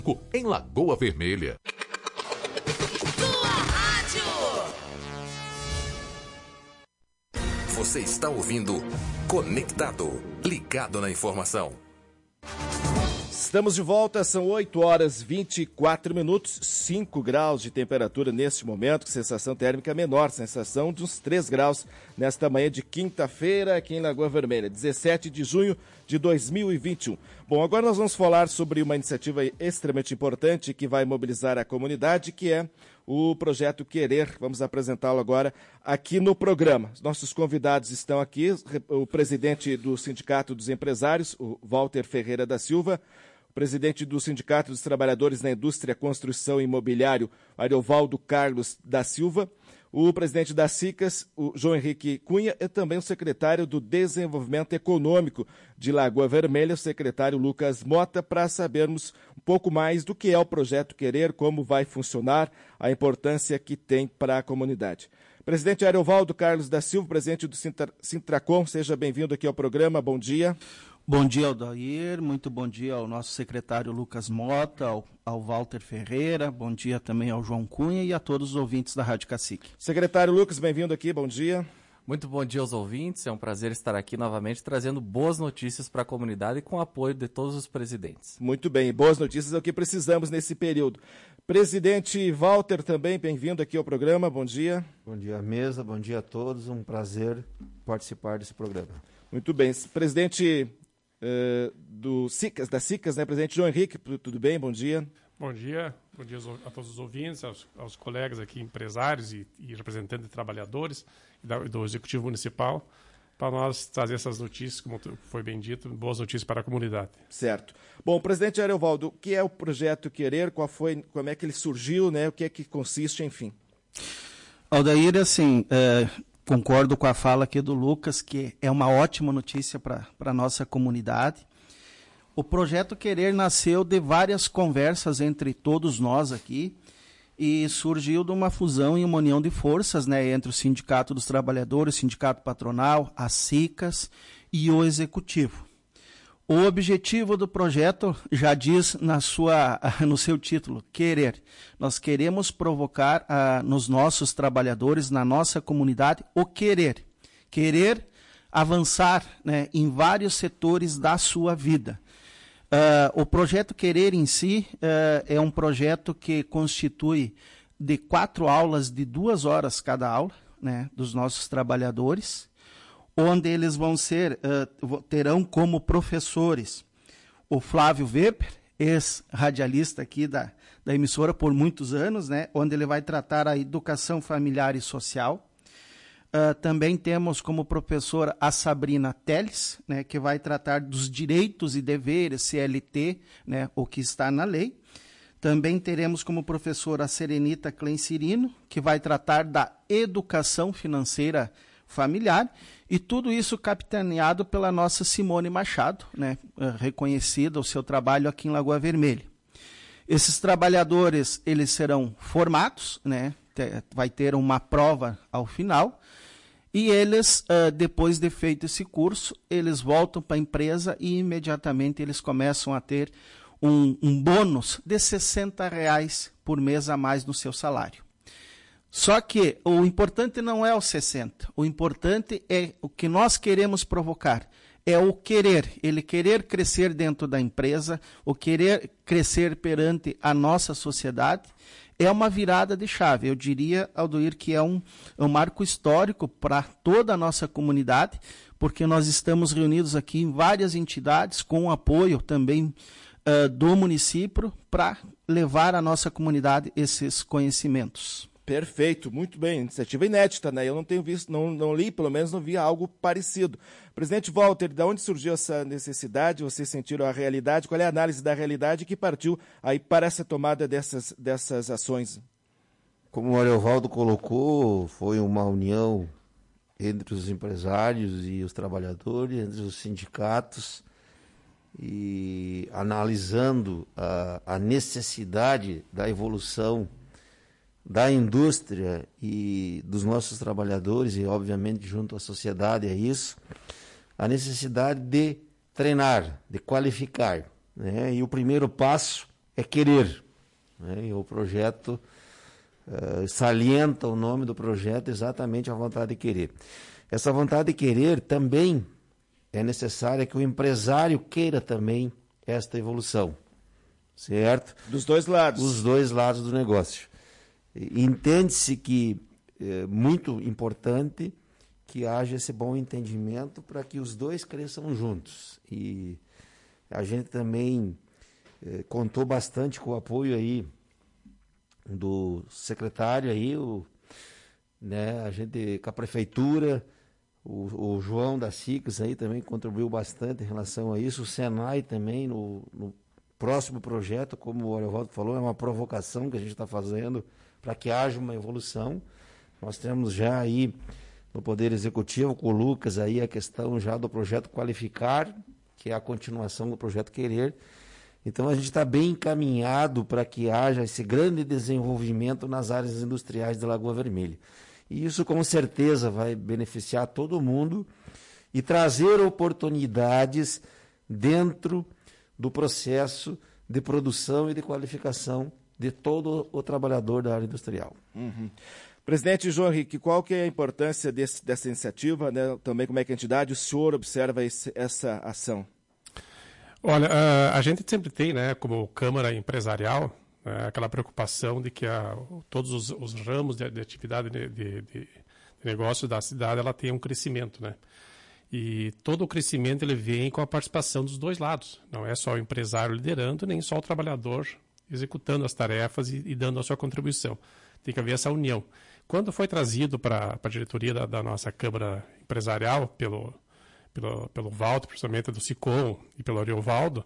em Lagoa Vermelha. Sua rádio. Você está ouvindo Conectado, ligado na informação. Estamos de volta, são 8h24, 5 graus de temperatura neste momento, sensação térmica menor, sensação de uns 3 graus nesta manhã de quinta-feira aqui em Lagoa Vermelha, 17 de junho de 2021. Bom, agora nós vamos falar sobre uma iniciativa extremamente importante que vai mobilizar a comunidade, que é o Projeto Querer. Vamos apresentá-lo agora aqui no programa. Nossos convidados estão aqui, o presidente do Sindicato dos Empresários, o Walter Ferreira da Silva, o presidente do Sindicato dos Trabalhadores na Indústria, Construção e Imobiliário, Ariovaldo Carlos da Silva, o presidente da SICAS, o João Henrique Cunha, e também o secretário do Desenvolvimento Econômico de Lagoa Vermelha, o secretário Lucas Mota, para sabermos um pouco mais do que é o Projeto Querer, como vai funcionar, a importância que tem para a comunidade. Presidente Ariovaldo Carlos da Silva, presidente do Sintracom, seja bem-vindo aqui ao programa, bom dia. Bom dia, Aldair, muito bom dia ao nosso secretário Lucas Mota, ao Walter Ferreira, bom dia também ao João Cunha e a todos os ouvintes da Rádio Cacique. Secretário Lucas, bem-vindo aqui, bom dia. Muito bom dia aos ouvintes, é um prazer estar aqui novamente trazendo boas notícias para a comunidade e com o apoio de todos os presidentes. Muito bem, boas notícias é o que precisamos nesse período. Presidente Walter também, bem-vindo aqui ao programa, bom dia. Bom dia à mesa, bom dia a todos, um prazer participar desse programa. Muito bem, presidente da SICAS, né, presidente João Henrique, tudo bem, bom dia. Bom dia a todos os ouvintes, aos colegas aqui, empresários e representantes de trabalhadores do Executivo Municipal, para nós trazer essas notícias, como foi bem dito, boas notícias para a comunidade. Certo. Bom, presidente Ariovaldo, o que é o Projeto Querer, como é que ele surgiu, né, o que é que consiste, enfim? Aldair, assim, concordo com a fala aqui do Lucas, que é uma ótima notícia para a nossa comunidade. O Projeto Querer nasceu de várias conversas entre todos nós aqui e surgiu de uma fusão e uma união de forças, né, entre o Sindicato dos Trabalhadores, o Sindicato Patronal, as SICAS e o Executivo. O objetivo do projeto já diz no seu título, querer. Nós queremos provocar nos nossos trabalhadores, na nossa comunidade, o querer. Querer avançar, né, em vários setores da sua vida. O projeto Querer em si é um projeto que constitui de 4 aulas de 2 horas cada aula, né, dos nossos trabalhadores, onde eles terão como professores o Flávio Weber, ex-radialista aqui da emissora por muitos anos, né, onde ele vai tratar a educação familiar e social. Também temos como professora a Sabrina Teles, né, que vai tratar dos direitos e deveres CLT, né, o que está na lei. Também teremos como professora a Serenita Clencirino, que vai tratar da educação financeira familiar, e tudo isso capitaneado pela nossa Simone Machado, né, reconhecida o seu trabalho aqui em Lagoa Vermelha. Esses trabalhadores, eles serão formados, né, vai ter uma prova ao final, e eles, depois de feito esse curso, eles voltam para a empresa e imediatamente eles começam a ter um bônus de R$60 por mês a mais no seu salário. Só que o importante não é os 60, o importante é o que nós queremos provocar, é o querer, ele querer crescer dentro da empresa, o querer crescer perante a nossa sociedade. É uma virada de chave, eu diria, Aldoir, que é um marco histórico para toda a nossa comunidade, porque nós estamos reunidos aqui em várias entidades, com o apoio também do município, para levar à nossa comunidade esses conhecimentos. Perfeito, muito bem, iniciativa inédita, né? Eu não tenho visto, não li, pelo menos não vi algo parecido. Presidente Walter, de onde surgiu essa necessidade? Vocês sentiram a realidade? Qual é a análise da realidade que partiu aí para essa tomada dessas ações? Como o Ariovaldo colocou, foi uma união entre os empresários e os trabalhadores, entre os sindicatos, e analisando a necessidade da evolução da indústria e dos nossos trabalhadores, e obviamente junto à sociedade é isso, a necessidade de treinar, de qualificar, né? E o primeiro passo é querer, né? E o projeto salienta o nome do projeto exatamente a vontade de querer. Essa vontade de querer também é necessária que o empresário queira também esta evolução, certo? Dos dois lados. Os dois lados do negócio. Entende-se que é muito importante que haja esse bom entendimento para que os dois cresçam juntos. E a gente também contou bastante com o apoio aí do secretário aí, né, a gente com a prefeitura, o João da CICAS aí também contribuiu bastante em relação a isso, o Senai também no próximo projeto, como o Ariovaldo falou, é uma provocação que a gente está fazendo para que haja uma evolução. Nós temos já aí no Poder Executivo com o Lucas aí a questão já do projeto Qualificar, que é a continuação do projeto Querer. Então a gente está bem encaminhado para que haja esse grande desenvolvimento nas áreas industriais da Lagoa Vermelha. E isso com certeza vai beneficiar todo mundo e trazer oportunidades dentro do processo de produção e de qualificação de todo o trabalhador da área industrial. Uhum. Presidente João Henrique, qual que é a importância dessa iniciativa, né? Também como é que a entidade, o senhor observa essa ação? Olha, a gente sempre tem, né, como Câmara Empresarial, aquela preocupação de que todos os ramos de atividade de negócio da cidade ela tem um crescimento, né? E todo o crescimento ele vem com a participação dos dois lados. Não é só o empresário liderando, nem só o trabalhador executando as tarefas e dando a sua contribuição. Tem que haver essa união. Quando foi trazido para a diretoria da nossa Câmara Empresarial, pelo Walter, principalmente do SICOM e pelo Ariovaldo,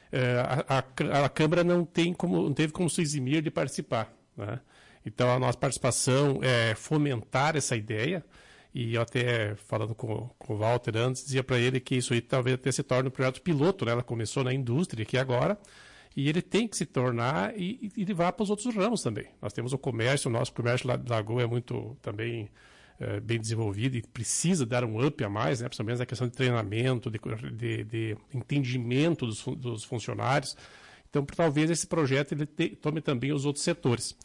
a Câmara não teve como se eximir de participar, né? Então, a nossa participação é fomentar essa ideia, e eu até, falando com o Walter antes, dizia para ele que isso aí talvez até se torne um projeto piloto, né? Ela começou na indústria aqui agora, e ele tem que se tornar e levar para os outros ramos também. Nós temos o nosso comércio lá de Lagoa é muito também bem desenvolvido e precisa dar um up a mais, né? Principalmente na questão de treinamento, de entendimento dos funcionários. Então, talvez esse projeto ele tome também os outros setores.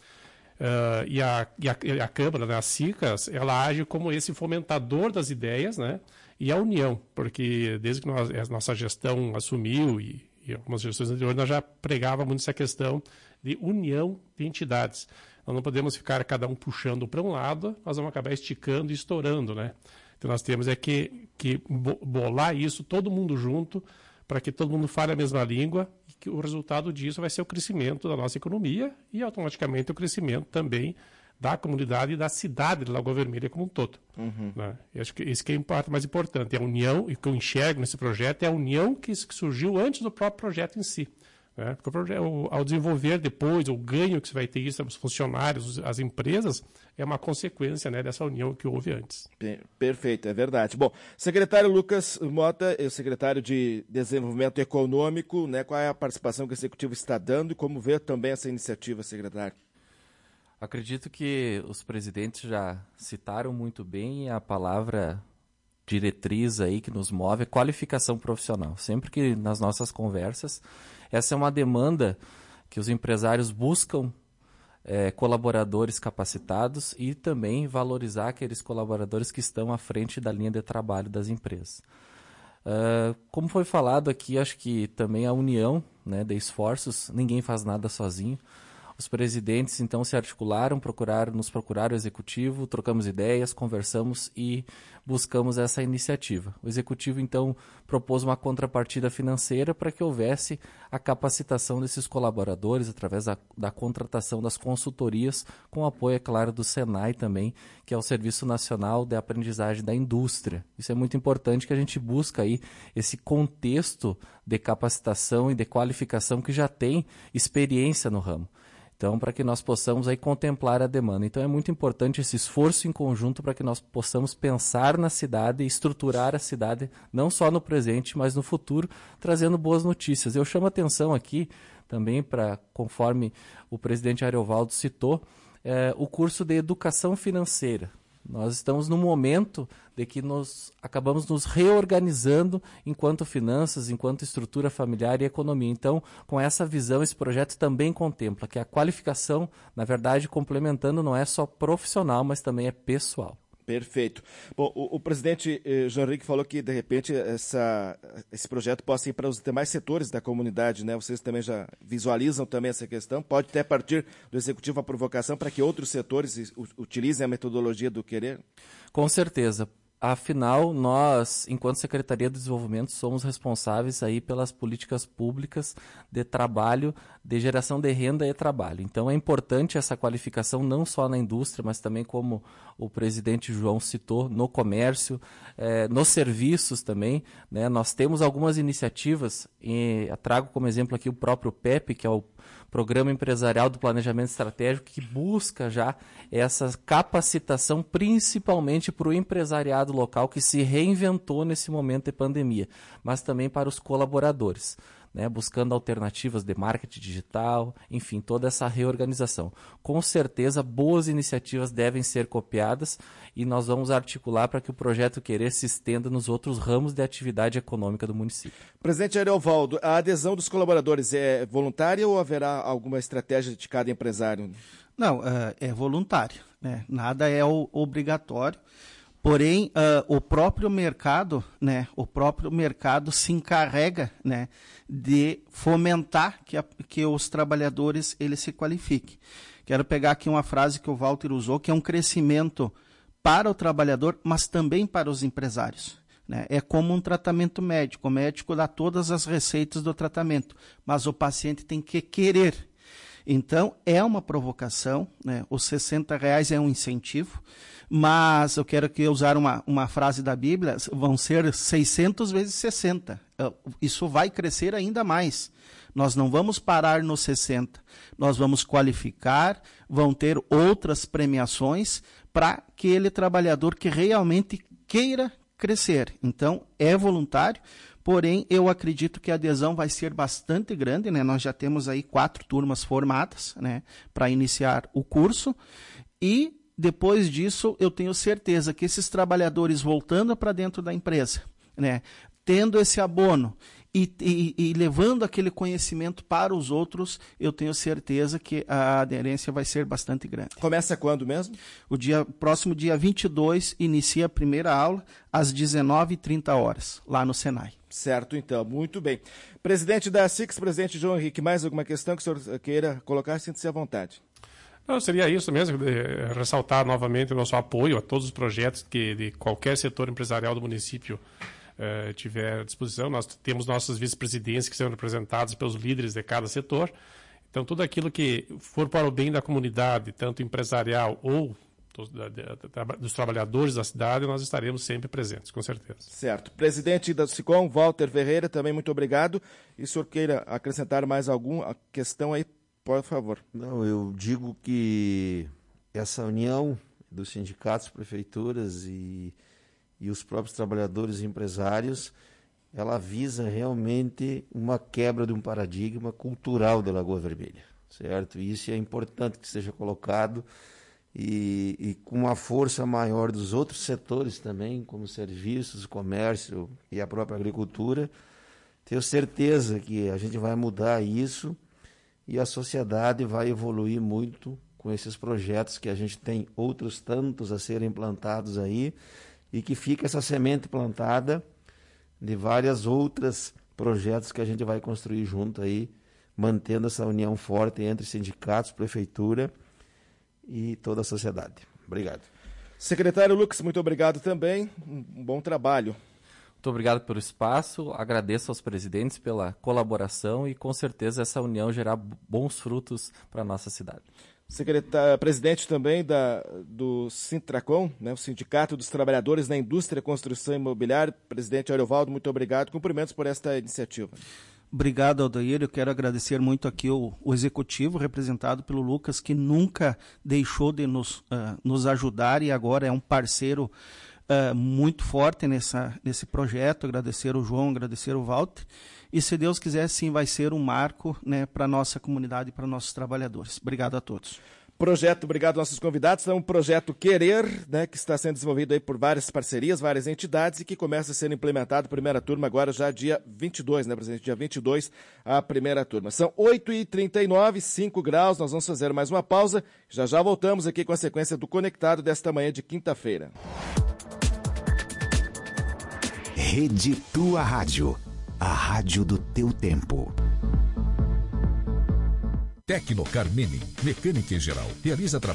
E a Câmara, né, a CICAS, ela age como esse fomentador das ideias, né? E a união, porque desde que a nossa gestão assumiu e algumas gestões anteriores, nós já pregava muito essa questão de união de entidades. Nós não podemos ficar cada um puxando para um lado, nós vamos acabar esticando e estourando, né? Então nós temos que bolar isso, todo mundo junto, para que todo mundo fale a mesma língua, e que o resultado disso vai ser o crescimento da nossa economia e automaticamente o crescimento também da comunidade e da cidade de Lagoa Vermelha como um todo. Uhum. Né? Eu acho que isso que é a parte mais importante, é a união, e o que eu enxergo nesse projeto é a união que surgiu antes do próprio projeto em si. Né? Porque ao desenvolver depois, o ganho que você vai ter isso, os funcionários, as empresas, é uma consequência, né, dessa união que houve antes. Perfeito, é verdade. Bom, secretário Lucas Mota, secretário de Desenvolvimento Econômico, né, qual é a participação que o Executivo está dando e como vê também essa iniciativa, secretário? Acredito que os presidentes já citaram muito bem a palavra diretriz aí que nos move, é qualificação profissional. Sempre que nas nossas conversas, essa é uma demanda que os empresários buscam colaboradores capacitados e também valorizar aqueles colaboradores que estão à frente da linha de trabalho das empresas. Como foi falado aqui, acho que também a união, né, de esforços, ninguém faz nada sozinho. Os presidentes, então, se articularam, nos procuraram o Executivo, trocamos ideias, conversamos e buscamos essa iniciativa. O Executivo, então, propôs uma contrapartida financeira para que houvesse a capacitação desses colaboradores através da contratação das consultorias, com apoio, é claro, do Senai também, que é o Serviço Nacional de Aprendizagem da Indústria. Isso é muito importante, que a gente busca aí esse contexto de capacitação e de qualificação que já tem experiência no ramo. Então, para que nós possamos aí contemplar a demanda. Então, é muito importante esse esforço em conjunto para que nós possamos pensar na cidade e estruturar a cidade, não só no presente, mas no futuro, trazendo boas notícias. Eu chamo a atenção aqui também, conforme o presidente Ariovaldo citou, o curso de Educação Financeira. Nós estamos num momento de que nós acabamos nos reorganizando enquanto finanças, enquanto estrutura familiar e economia. Então, com essa visão, esse projeto também contempla que a qualificação, na verdade, complementando, não é só profissional, mas também é pessoal. Perfeito. Bom, o presidente João Henrique falou que, de repente, esse projeto possa ir para os demais setores da comunidade, né? Vocês também já visualizam também essa questão? Pode até partir do Executivo a provocação para que outros setores utilizem a metodologia do querer? Com certeza. Afinal, nós, enquanto Secretaria do Desenvolvimento, somos responsáveis aí pelas políticas públicas de trabalho, de geração de renda e trabalho. Então, é importante essa qualificação não só na indústria, mas também, como o presidente João citou, no comércio, nos serviços também, né? Nós temos algumas iniciativas, e trago como exemplo aqui o próprio PEP, que é o Programa Empresarial do Planejamento Estratégico, que busca já essa capacitação principalmente para o empresariado local que se reinventou nesse momento de pandemia, mas também para os colaboradores, né, buscando alternativas de marketing digital, enfim, toda essa reorganização. Com certeza, boas iniciativas devem ser copiadas e nós vamos articular para que o Projeto Querer se estenda nos outros ramos de atividade econômica do município. Presidente Ariovaldo, a adesão dos colaboradores é voluntária ou haverá alguma estratégia de cada empresário? Não, é voluntário, né? Nada é obrigatório. Porém, o próprio mercado, né, se encarrega, né, de fomentar que os trabalhadores eles se qualifiquem. Quero pegar aqui uma frase que o Walter usou, que é um crescimento para o trabalhador, mas também para os empresários, né? É como um tratamento médico. O médico dá todas as receitas do tratamento, mas o paciente tem que querer. Então, é uma provocação, né? Os R$60 é um incentivo, mas eu quero usar uma frase da Bíblia, vão ser 600 vezes 60. Isso vai crescer ainda mais. Nós não vamos parar nos 60. Nós vamos qualificar, vão ter outras premiações para aquele trabalhador que realmente queira crescer. Então, é voluntário. Porém, eu acredito que a adesão vai ser bastante grande, né? Nós já temos aí 4 turmas formadas, né, para iniciar o curso. E depois disso, eu tenho certeza que esses trabalhadores voltando para dentro da empresa, né, tendo esse abono e levando aquele conhecimento para os outros, eu tenho certeza que a aderência vai ser bastante grande. Começa quando mesmo? Próximo dia 22, inicia a primeira aula, às 19h30, lá no Senai. Certo, então. Muito bem. Presidente da SIX, presidente João Henrique, mais alguma questão que o senhor queira colocar? Sinta-se à vontade. Não, seria isso mesmo, ressaltar novamente o nosso apoio a todos os projetos que de qualquer setor empresarial do município tiver à disposição. Nós temos nossas vice-presidências que são representadas pelos líderes de cada setor. Então, tudo aquilo que for para o bem da comunidade, tanto empresarial ou dos trabalhadores da cidade, nós estaremos sempre presentes, com certeza. Certo. Presidente da SICOM, Walter Ferreira, também muito obrigado. E o senhor queira acrescentar mais alguma questão aí, por favor. Não, eu digo que essa união dos sindicatos, prefeituras e os próprios trabalhadores e empresários, ela visa realmente uma quebra de um paradigma cultural da Lagoa Vermelha, certo? E isso é importante que seja colocado e com uma força maior dos outros setores também, como serviços, comércio e a própria agricultura. Tenho certeza que a gente vai mudar isso e a sociedade vai evoluir muito com esses projetos que a gente tem outros tantos a serem implantados aí, e que fica essa semente plantada de várias outras projetos que a gente vai construir junto aí, mantendo essa união forte entre sindicatos, prefeitura e toda a sociedade. Obrigado. Secretário Lucas, muito obrigado também. Um bom trabalho. Muito obrigado pelo espaço, agradeço aos presidentes pela colaboração e com certeza essa união gerar bons frutos para a nossa cidade. Presidente também do Sintracom, né, o Sindicato dos Trabalhadores na Indústria, Construção Imobiliária, presidente Ariovaldo, muito obrigado. Cumprimentos por esta iniciativa. Obrigado, Aldair. Eu quero agradecer muito aqui o executivo, representado pelo Lucas, que nunca deixou de nos ajudar e agora é um parceiro muito forte nesse projeto. Agradecer o João, agradecer o Walter. E, se Deus quiser, sim, vai ser um marco, né, para a nossa comunidade e para nossos trabalhadores. Obrigado a todos. Projeto, obrigado aos nossos convidados, é um projeto Querer, né, que está sendo desenvolvido aí por várias parcerias, várias entidades e que começa a ser implementado, primeira turma agora já dia 22, né, presidente? Dia 22, a primeira turma. São 8h39, 5 graus, nós vamos fazer mais uma pausa, já voltamos aqui com a sequência do Conectado desta manhã de quinta-feira. Rede Tua Rádio, a rádio do teu tempo. Tecnocar Mini, mecânica em geral, realiza trabalho